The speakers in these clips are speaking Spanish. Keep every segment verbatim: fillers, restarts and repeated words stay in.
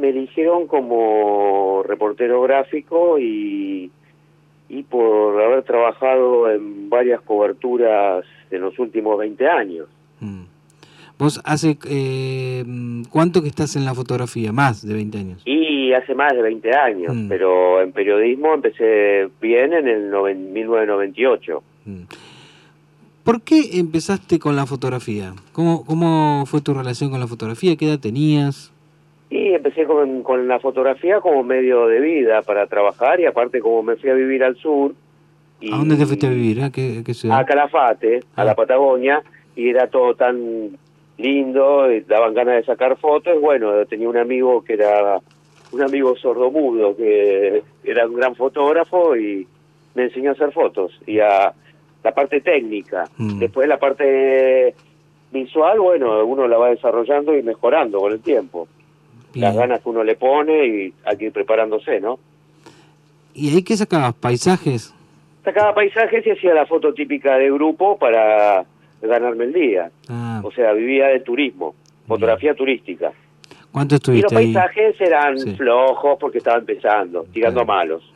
me eligieron como reportero gráfico y, y por haber trabajado en varias coberturas en los últimos veinte años. Mm. ¿Vos hace eh, cuánto que estás en la fotografía? Más de veinte años. Y hace más de veinte años, mm. pero en periodismo empecé bien en el noven, mil novecientos noventa y ocho. Mm. ¿Por qué empezaste con la fotografía? ¿Cómo, cómo fue tu relación con la fotografía? ¿Qué edad tenías? Y empecé con, con la fotografía como medio de vida para trabajar, y aparte como me fui a vivir al sur. Y ¿A dónde te fuiste a vivir? ¿A qué, qué ciudad? A Calafate, ah. a la Patagonia, y era todo tan lindo, y daban ganas de sacar fotos. Bueno, tenía un amigo que era un amigo sordomudo, que era un gran fotógrafo, y me enseñó a hacer fotos, y a la parte técnica. Mm. Después la parte visual, bueno, uno la va desarrollando y mejorando con el tiempo. Bien. Las ganas que uno le pone, y hay que ir preparándose, ¿no? ¿Y ahí qué sacabas? ¿Paisajes? Sacaba paisajes y hacía la foto típica de grupo para ganarme el día. Ah. O sea, vivía de turismo, fotografía Bien. turística. ¿Cuánto estuviste ahí? Y los paisajes ahí? eran sí. flojos porque estaba empezando, tirando a malos.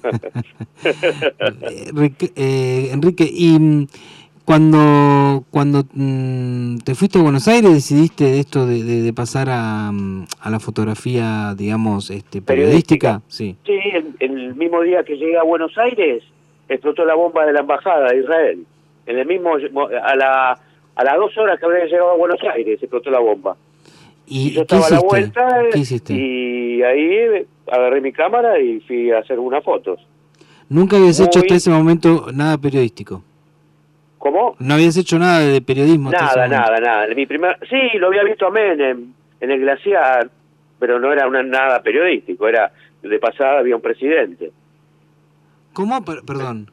Enrique, eh, Enrique, y cuando cuando mm, te fuiste a Buenos Aires, decidiste esto de, de, de pasar a, a la fotografía, digamos, este, periodística. periodística. Sí, sí el, el mismo día que llegué a Buenos Aires, explotó la bomba de la embajada de Israel. En el mismo a la a las dos horas que había llegado a Buenos Aires explotó la bomba. ¿Y, y yo estaba a la vuelta ¿Qué hiciste? Y ahí agarré mi cámara y fui a hacer unas fotos. ¿Nunca habías Muy... hecho hasta ese momento nada periodístico? ¿Cómo? ¿No habías hecho nada de periodismo hasta Nada, ese momento? nada, nada. Mi primer... Sí, lo había visto a Menem en el glaciar, pero no era una, nada periodístico, era de pasada había un presidente. ¿Cómo? Per- perdón.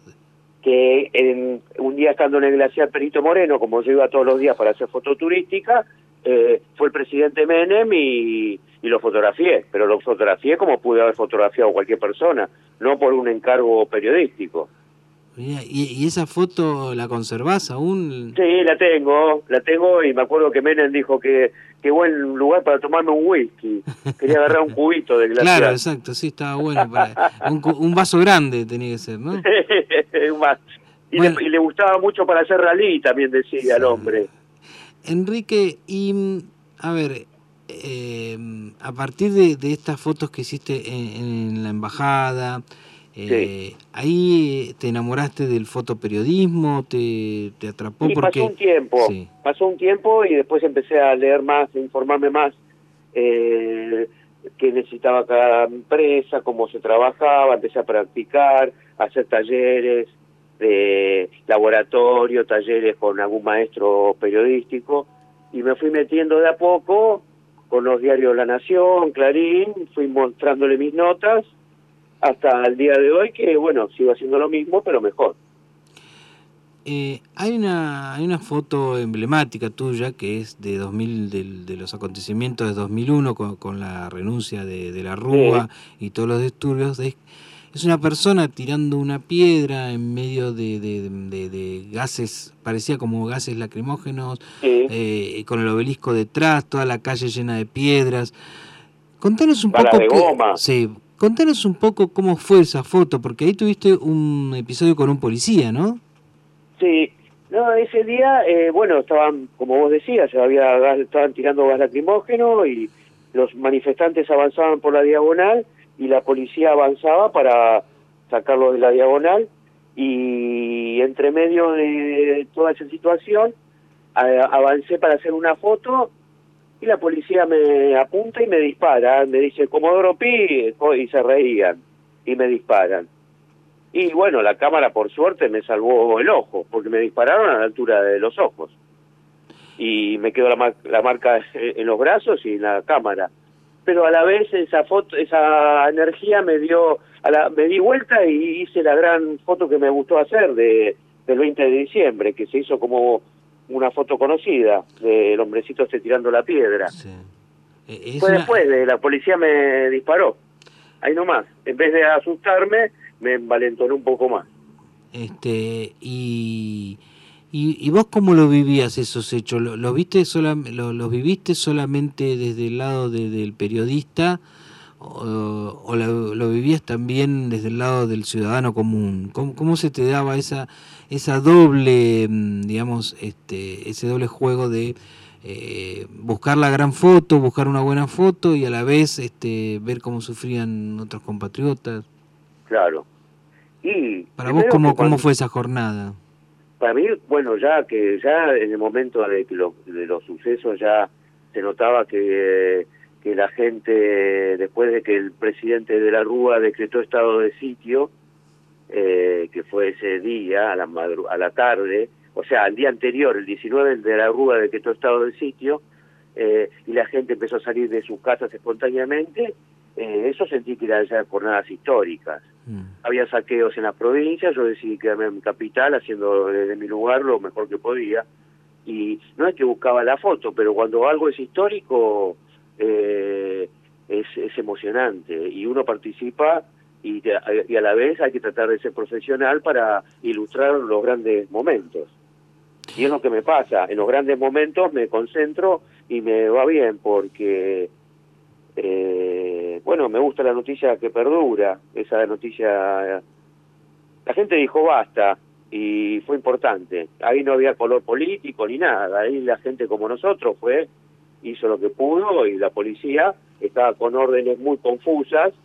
Que en, un día estando en el glaciar Perito Moreno, como yo iba todos los días para hacer fototurística, eh, fue el presidente Menem y, y lo fotografié, pero lo fotografié como pude haber fotografiado cualquier persona, no por un encargo periodístico. ¿Y, y esa foto la conservás aún? Sí, la tengo, la tengo, y me acuerdo que Menem dijo que qué buen lugar para tomarme un whisky. Quería agarrar un cubito de glaciar. Claro, exacto, sí, estaba bueno. Para, un, un vaso grande tenía que ser, ¿no? un vaso. Y, bueno, le, y le gustaba mucho para hacer rally, también decía sí. el hombre. Enrique, y a ver, eh, a partir de, de estas fotos que hiciste en, en la embajada, eh, sí. ¿ahí te enamoraste del fotoperiodismo? ¿Te, te atrapó? Sí, porque... pasó un tiempo, sí. pasó un tiempo y después empecé a leer más, a informarme más eh, qué necesitaba cada empresa, cómo se trabajaba, empecé a practicar, a hacer talleres de laboratorio, talleres con algún maestro periodístico, y me fui metiendo de a poco con los diarios La Nación, Clarín, fui mostrándole mis notas hasta el día de hoy, que bueno, sigo haciendo lo mismo, pero mejor. Eh, hay una hay una foto emblemática tuya que es de dos mil de, de los acontecimientos de dos mil uno con, con la renuncia de, de la Rúa sí. y todos los disturbios. Es, es una persona tirando una piedra en medio de, de, de, de gases, parecía como gases lacrimógenos, sí. eh, con el obelisco detrás, toda la calle llena de piedras. Contanos un Balas poco de que, goma. Sí, contanos un poco cómo fue esa foto, porque ahí tuviste un episodio con un policía, ¿no? Sí, no, ese día, eh, bueno, estaban, como vos decías, había gas, estaban tirando gas lacrimógeno y los manifestantes avanzaban por la diagonal y la policía avanzaba para sacarlos de la diagonal, y entre medio de toda esa situación a, avancé para hacer una foto y la policía me apunta y me dispara, me dice Comodoro Pi, y se reían y me disparan. Y bueno, la cámara por suerte me salvó el ojo, porque me dispararon a la altura de los ojos. Y me quedó la, mar la marca en los brazos y en la cámara. Pero a la vez esa foto, esa energía me dio, a la, me di vuelta y hice la gran foto que me gustó hacer de del veinte de diciembre, que se hizo como una foto conocida, del hombrecito este tirando la piedra. Sí. Es Fue una... después de la policía me disparó. Ahí nomás, en vez de asustarme, me envalentonó un poco más. Este, y, ¿Y, y vos cómo lo vivías esos hechos? ¿Los lo viste sola, lo, los viviste solamente desde el lado de, del periodista o, o lo, lo vivías también desde el lado del ciudadano común? ¿Cómo, cómo se te daba esa esa doble, digamos, este ese doble juego de eh, buscar la gran foto, buscar una buena foto y a la vez este ver cómo sufrían otros compatriotas? Claro. Y para vos, ¿cómo, cómo fue esa jornada? Para mí, bueno, ya que ya en el momento de, que lo, de los sucesos ya se notaba que, que la gente, después de que el presidente de la Rúa decretó estado de sitio, eh, que fue ese día, a la, madru a la tarde, o sea, al día anterior, el diecinueve de la Rúa decretó estado de sitio, eh, y la gente empezó a salir de sus casas espontáneamente, eh, eso sentí que eran ya jornadas históricas. Mm. Había saqueos en las provincias, yo decidí quedarme en mi capital haciendo desde mi lugar lo mejor que podía, y no es que buscaba la foto, pero cuando algo es histórico eh, es, es emocionante y uno participa y, y a la vez hay que tratar de ser profesional para ilustrar los grandes momentos. Y es lo que me pasa, en los grandes momentos me concentro y me va bien porque eh, bueno, me gusta la noticia que perdura, esa noticia, la gente dijo basta y fue importante, ahí no había color político ni nada, ahí la gente como nosotros fue, hizo lo que pudo y la policía estaba con órdenes muy confusas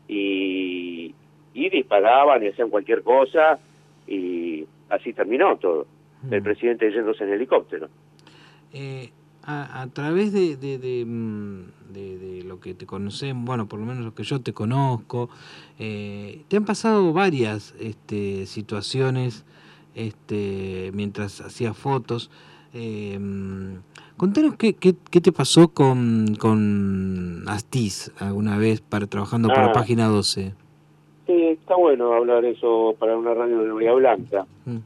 y, y disparaban y hacían cualquier cosa y así terminó todo, el presidente yéndose en helicóptero. Eh... A, a través de, de, de, de, de lo que te conocemos, bueno, por lo menos lo que yo te conozco, eh, te han pasado varias este, situaciones este, mientras hacías fotos. Eh, contanos qué, qué, qué te pasó con, con Astiz alguna vez para trabajando ah, para Página doce. Sí, está bueno hablar eso para una radio de Bahía Blanca. Mm.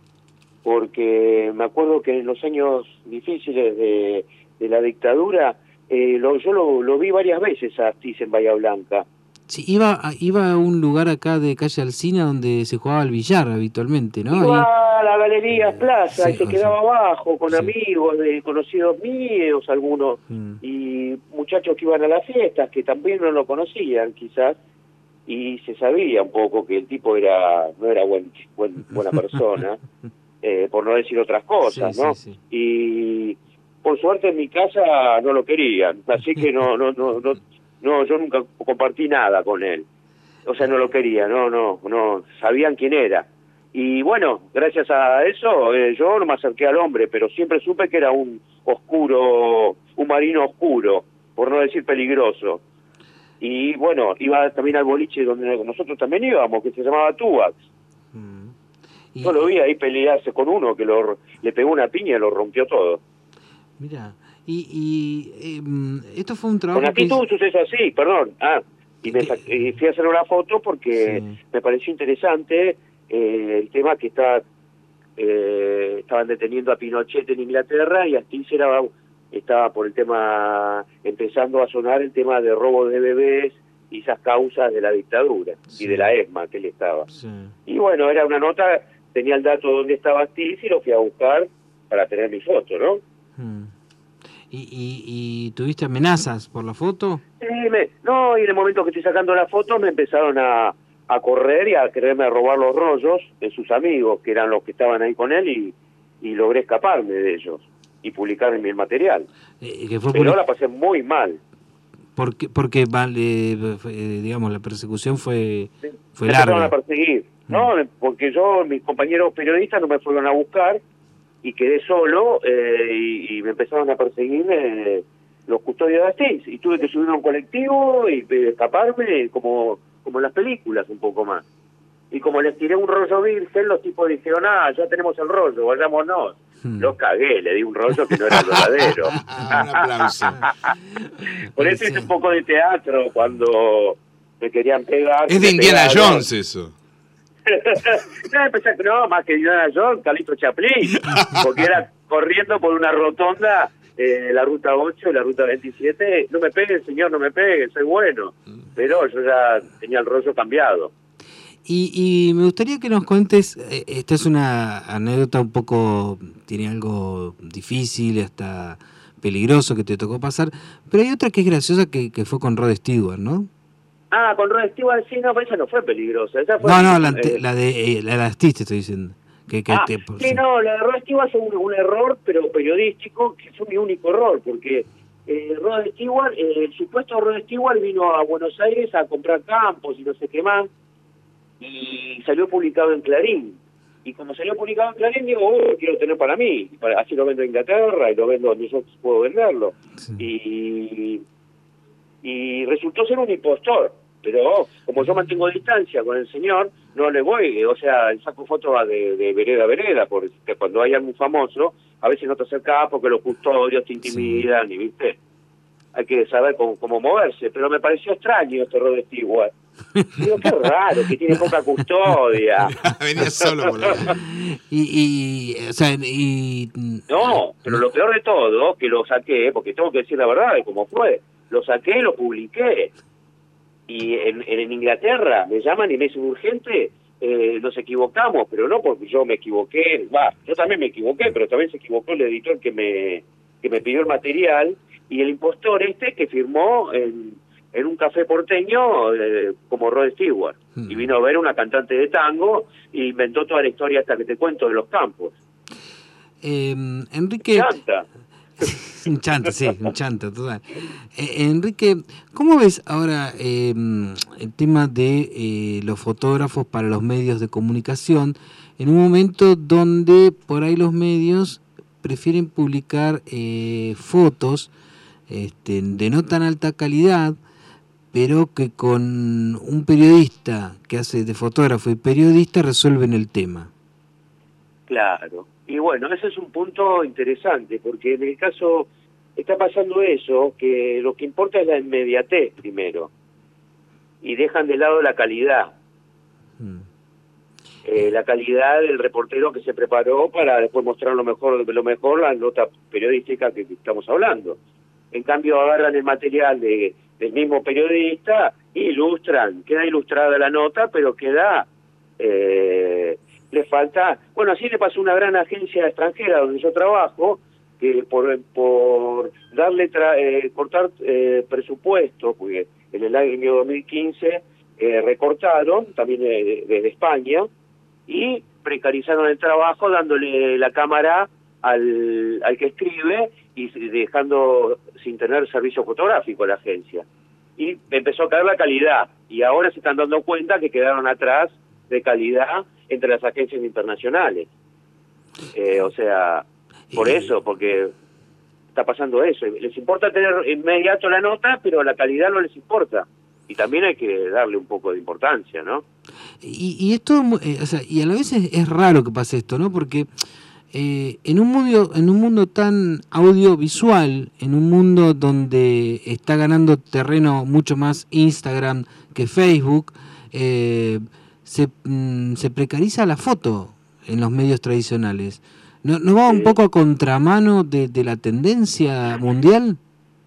Porque me acuerdo que en los años difíciles de, de la dictadura, eh, lo, yo lo, lo vi varias veces a Astiz en Bahía Blanca. Sí, iba a, iba a un lugar acá de calle Alsina donde se jugaba al billar habitualmente, ¿no? Iba Ahí... a la Galería eh, Plaza sí, y se quedaba sí. abajo con sí. amigos, de conocidos míos, algunos, mm. y muchachos que iban a las fiestas, que también no lo conocían quizás, y se sabía un poco que el tipo era no era buen, buen buena persona. Eh, por no decir otras cosas, sí, ¿no? Sí, sí. Y por suerte en mi casa no lo querían, así que no, no, no, no, no, yo nunca compartí nada con él. O sea, no lo quería, no, no, no, sabían quién era. Y bueno, gracias a eso, eh, yo no me acerqué al hombre, pero siempre supe que era un oscuro, un marino oscuro, por no decir peligroso. Y bueno, iba también al boliche donde nosotros también íbamos, que se llamaba Tubax. Y, yo lo vi ahí pelearse con uno que lo, le pegó una piña y lo rompió todo. Mira, y, y eh, esto fue un trabajo. Con aquí tuvo un suceso así, perdón. Ah, y, me y fui a hacer una foto porque sí. me pareció interesante eh, el tema que está, eh, estaban deteniendo a Pinochet en Inglaterra y Astiz era, estaba por el tema, empezando a sonar el tema de robo de bebés y esas causas de la dictadura sí. y de la ESMA que él estaba. Sí. Y bueno, era una nota. Tenía el dato de dónde estaba Astiz y lo fui a buscar para tener mi foto, ¿no? Hmm. ¿Y, y, ¿Y tuviste amenazas por la foto? Sí, me, no, y en el momento que estoy sacando la foto me empezaron a, a correr y a quererme robar los rollos de sus amigos, que eran los que estaban ahí con él, y, y logré escaparme de ellos y publicar mi material. Eh, que fue Pero por... la pasé muy mal. Porque, porque vale, eh, digamos, la persecución fue, sí, fue me larga. Me empezaron a perseguir, ¿no? Mm. Porque yo, mis compañeros periodistas no me fueron a buscar y quedé solo eh, y, y me empezaron a perseguir eh, los custodios de Astiz. Y tuve que subir a un colectivo y eh, escaparme como, como en las películas un poco más. Y como les tiré un rollo virgen, los tipos dijeron, ah, ya tenemos el rollo, vayámonos. Hmm. Lo cagué, le di un rollo que no era el verdadero. Un aplauso. Por eso hice un poco de teatro cuando me querían pegar. Es de Indiana pegaron. Jones eso. no, empecé, no, más que Indiana Jones, Calixto Chaplin, porque era corriendo por una rotonda, eh, la ruta ocho y la ruta veintisiete. No me pegue, señor, no me pegue, soy bueno. Pero yo ya tenía el rollo cambiado. Y, y me gustaría que nos cuentes, eh, esta es una anécdota un poco, tiene algo difícil, hasta peligroso que te tocó pasar, pero hay otra que es graciosa que, que fue con Rod Stewart, ¿no? Ah, con Rod Stewart, sí, no, pero esa no fue peligrosa. Esa fue, No, no, la, eh, la de eh, la de Astiz te estoy diciendo. Que, que ah, te, sí, sí. no, la de Rod Stewart fue un, un error, pero periodístico, que fue mi único error, porque eh, Rod Stewart, eh, el supuesto Rod Stewart vino a Buenos Aires a comprar campos y no sé qué más, y salió publicado en Clarín. Y como salió publicado en Clarín, digo, oh, lo quiero tener para mí. Y para, así lo vendo en Inglaterra y lo vendo donde yo puedo venderlo. Sí. Y, y resultó ser un impostor. Pero oh, como yo mantengo distancia con el señor, no le voy, o sea, saco fotos de, de vereda a vereda, porque cuando hay algún famoso, a veces no te acercás porque los custodios te intimidan, sí. Y viste, hay que saber cómo, cómo moverse. Pero me pareció extraño este Rod Stewart. Digo, qué raro, que tiene poca custodia. Venía solo por la... y, y, o sea, y... No, pero lo peor de todo, que lo saqué, porque tengo que decir la verdad de cómo fue, lo saqué y lo publiqué. Y en, en Inglaterra me llaman y me dicen, urgente, eh, nos equivocamos, pero no porque yo me equivoqué, va, yo también me equivoqué, pero también se equivocó el editor que me, que me pidió el material, y el impostor este que firmó en... en un café porteño eh, como Rod Stewart, hmm. y vino a ver una cantante de tango e inventó toda la historia hasta que te cuento de los campos. Eh, Enrique... Chanta. un chanta, sí, un chanta, total. Eh, Enrique, ¿cómo ves ahora eh, el tema de eh, los fotógrafos para los medios de comunicación en un momento donde por ahí los medios prefieren publicar eh, fotos este, de no tan alta calidad, pero que con un periodista que hace de fotógrafo y periodista resuelven el tema? Claro, y bueno, ese es un punto interesante, porque en el caso está pasando eso, que lo que importa es la inmediatez primero, y dejan de lado la calidad. Mm. Eh, la calidad del reportero que se preparó para después mostrar lo mejor, lo mejor la nota periodística que estamos hablando. En cambio agarran el material de del mismo periodista, ilustran, queda ilustrada la nota, pero queda, eh, le falta, bueno, así le pasó a una gran agencia extranjera donde yo trabajo, que por, por darle, tra eh, cortar eh, presupuesto, porque en el año dos mil quince eh, recortaron, también desde de, de España, y precarizaron el trabajo dándole la cámara al, al que escribe y dejando sin tener servicio fotográfico la agencia. Y empezó a caer la calidad, y ahora se están dando cuenta que quedaron atrás de calidad entre las agencias internacionales. Eh, o sea, por eso, porque está pasando eso. Les importa tener inmediato la nota, pero la calidad no les importa. Y también hay que darle un poco de importancia, ¿no? Y, y esto, eh, o sea, y a la vez es, es raro que pase esto, ¿no? Porque Eh, en un mundo en un mundo tan audiovisual, en un mundo donde está ganando terreno mucho más Instagram que Facebook, eh, se, mm, se precariza la foto en los medios tradicionales. ¿No, no va un poco a contramano de, de la tendencia mundial?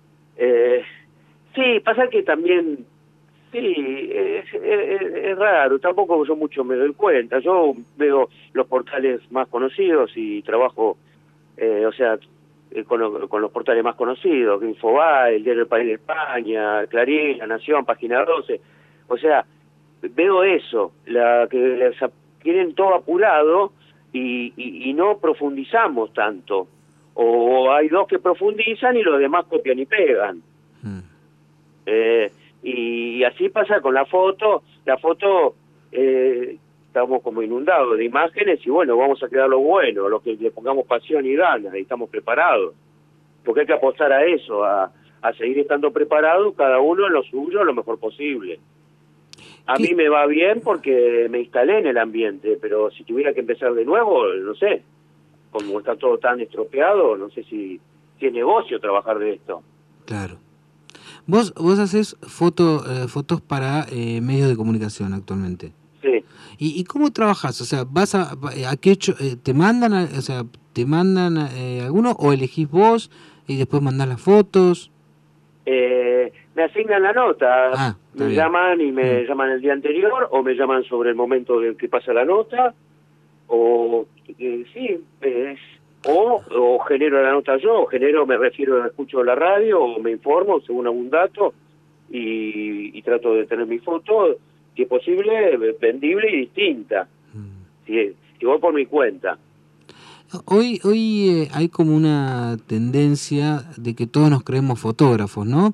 Eh, sí, pasa que también... Sí, es, es, es raro, tampoco yo mucho me doy cuenta. Yo veo los portales más conocidos y trabajo, eh, o sea, eh, con, lo, con los portales más conocidos, Infobae, el Diario del País de España, Clarín, La Nación, Página doce. O sea, veo eso, la que les quieren todo apurado y, y, y no profundizamos tanto. O hay dos que profundizan y los demás copian y pegan. Hmm. Eh... Y así pasa con la foto, la foto eh, estamos como inundados de imágenes y bueno, vamos a quedar lo bueno, lo que le pongamos pasión y ganas y estamos preparados. Porque hay que apostar a eso, a, a seguir estando preparados, cada uno en lo suyo, lo mejor posible. A ¿Qué? mí me va bien porque me instalé en el ambiente, pero si tuviera que empezar de nuevo, no sé, como está todo tan estropeado, no sé si, si es negocio trabajar de esto. Claro. Vos vos haces foto, eh, fotos para eh, medios de comunicación actualmente. Sí. ¿Y, y cómo trabajas? O sea, vas a, a qué hecho, eh, te mandan, a, o sea, te mandan eh, alguno o elegís vos y después mandás las fotos. Eh, me asignan la nota, Ah, está me bien. llaman y me Mm. llaman el día anterior, o me llaman sobre el momento en que pasa la nota, o eh, sí, es, o, o genero la nota yo, o genero, me refiero, escucho la radio, o me informo según algún dato, y, y trato de tener mi foto, si es posible, vendible y distinta, Mm. si, si voy por mi cuenta. Hoy, hoy eh, hay como una tendencia de que todos nos creemos fotógrafos, ¿no?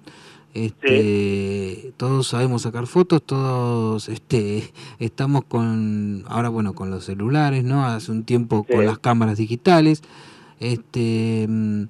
Este, todos sabemos sacar fotos, todos este, estamos con, ahora bueno, con los celulares, ¿no? Hace un tiempo Sí. con las cámaras digitales. Este, mm,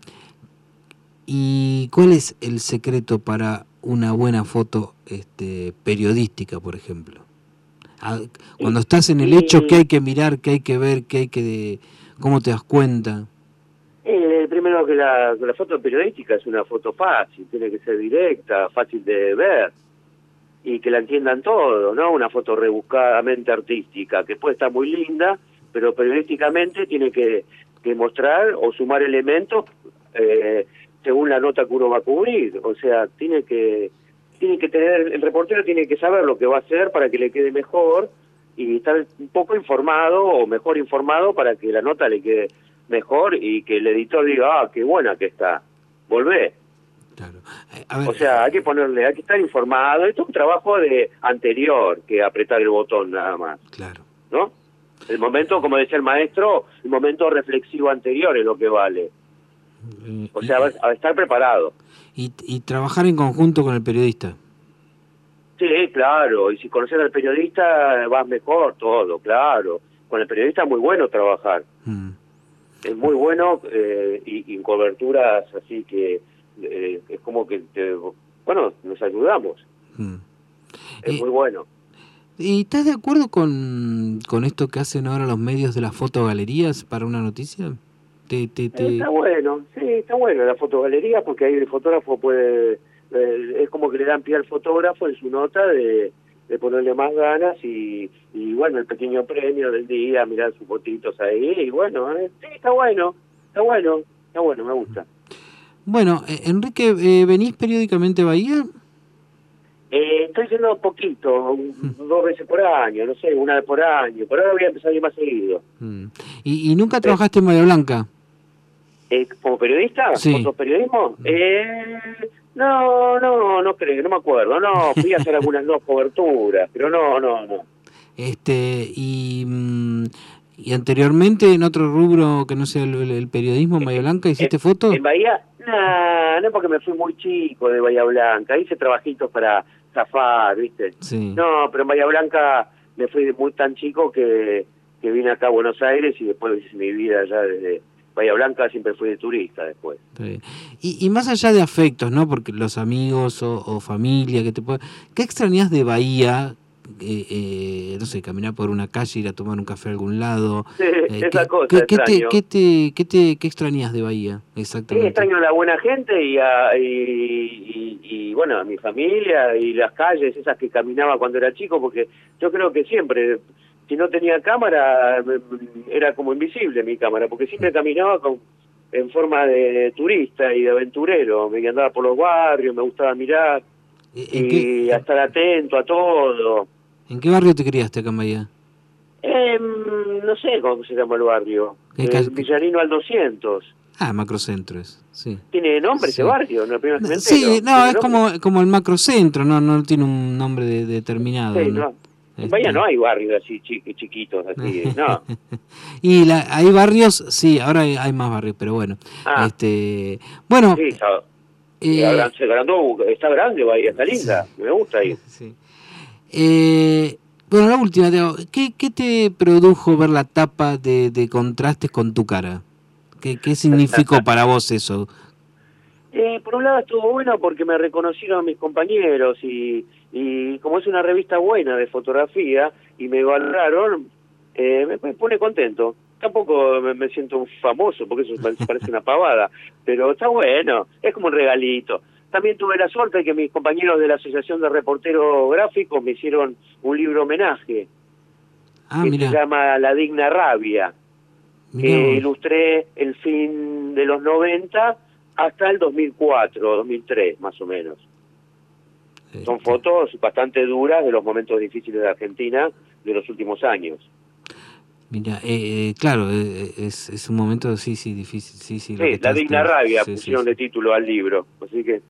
¿y cuál es el secreto para una buena foto este, periodística, por ejemplo? Ah, Cuando estás en el Y- hecho, ¿qué hay que mirar, qué hay que ver, qué hay que, cómo te das cuenta? Eh, primero que la, que la foto periodística es una foto fácil, tiene que ser directa, fácil de ver y que la entiendan todo, ¿no? Una foto rebuscadamente artística que puede estar muy linda, pero periodísticamente tiene que, que mostrar o sumar elementos eh, según la nota que uno va a cubrir. O sea, tiene que tiene que tener, el reportero tiene que saber lo que va a hacer para que le quede mejor y estar un poco informado o mejor informado para que la nota le quede mejor y que el editor diga, ah, qué buena que está, volvé. Claro. Eh, a ver, O sea, hay que ponerle, hay que estar informado. Esto es un trabajo de anterior que apretar el botón nada más, claro. ¿no? El momento, como decía el maestro, el momento reflexivo anterior es lo que vale. Eh, O y, sea, a estar preparado. y, y trabajar en conjunto con el periodista. Sí, claro, y si conoces al periodista vas mejor, todo, claro. Con el periodista es muy bueno trabajar, Mm. es muy bueno eh, y, y en coberturas así que eh, es como que, te, bueno, nos ayudamos, Mm. es Eh, muy bueno. ¿Y estás de acuerdo con, con esto que hacen ahora los medios de las fotogalerías para una noticia? Te, te, Eh, te... Está bueno, sí, está bueno la fotogalería porque ahí el fotógrafo puede, eh, es como que le dan pie al fotógrafo en su nota de, de ponerle más ganas y, y bueno, el pequeño premio del día, mirar sus fotitos ahí y bueno, eh, sí, está bueno, está bueno, está bueno, me gusta. Bueno, eh, Enrique, eh, ¿venís periódicamente a Bahía? Eh, estoy yendo poquito, un- dos veces por año, no sé, una vez por año, por ahora voy a empezar a ir más seguido. Mm. ¿Y, y nunca trabajaste en Bahía Blanca? Eh, ¿Como periodista? Sí. ¿Fotoperiodismo? Eh, no, no, no creo, no me acuerdo. No, fui a hacer algunas dos coberturas, pero no, no, no. Este, y, mm, y anteriormente en otro rubro que no sea el, el periodismo en Bahía Blanca, ¿hiciste ¿En, fotos? en Bahía? No, no porque me fui muy chico de Bahía Blanca. Hice trabajitos para zafar, ¿viste? Sí. No, pero en Bahía Blanca me fui de muy tan chico que, que vine acá a Buenos Aires y después hice mi vida allá desde Bahía Blanca, siempre fui de turista después. Está bien. Y, y más allá de afectos, ¿no? Porque los amigos o, o familia que te puede... ¿Qué extrañas de Bahía? Eh, eh, no sé, caminar por una calle, ir a tomar un café a algún lado. Sí, Eh, esa ¿qué, cosa qué, qué te, extraño. qué, te, qué, te, ¿Qué extrañas de Bahía Sí, exactamente? extraño a la buena gente y, a, y, y, y, bueno, a mi familia y las calles esas que caminaba cuando era chico, porque yo creo que siempre, si no tenía cámara, era como invisible mi cámara, porque siempre caminaba con, en forma de turista y de aventurero, me andaba por los barrios, me gustaba mirar ¿En y qué, a estar atento a todo. ¿En qué barrio te criaste acá en Bahía? Eh, no sé cómo se llama el barrio, ¿Qué eh, calle? Villarino al doscientos. Ah, Macrocentro es, sí. ¿Tiene nombre Sí. ese barrio? No, primero que me Sí, entero. no, ¿Tiene es nombre? como, como el macrocentro, no, no tiene un nombre de, determinado. Sí, ¿no? no. En Este... Bahía no hay barrios así chi chiquitos, así, no. Y la, hay barrios, sí, ahora hay, hay más barrios, pero bueno. Ah, este Bueno, sí, está, eh, se agrandó, está grande Bahía, está linda, sí, me gusta ir. sí. Eh, bueno, la última, Teo, ¿qué, ¿qué te produjo ver la tapa de, de Contrastes con tu cara? ¿Qué, qué significó para vos eso? Eh, por un lado estuvo bueno porque me reconocieron mis compañeros y, y como es una revista buena de fotografía y me valoraron, eh, me, me pone contento. Tampoco me, me siento un famoso porque eso me parece una pavada, pero está bueno, es como un regalito. También tuve la suerte de que mis compañeros de la Asociación de Reporteros Gráficos me hicieron un libro homenaje Ah, que mirá, se llama La Digna Rabia, mirá que vos. ilustré el fin de los noventa hasta el dos mil cuatro, dos mil tres más o menos. Son fotos bastante duras de los momentos difíciles de Argentina de los últimos años. Mira, eh, claro, eh, es, es un momento, sí, sí, difícil, sí, sí. Sí, La Digna Rabia, pusieron de título al libro, así que...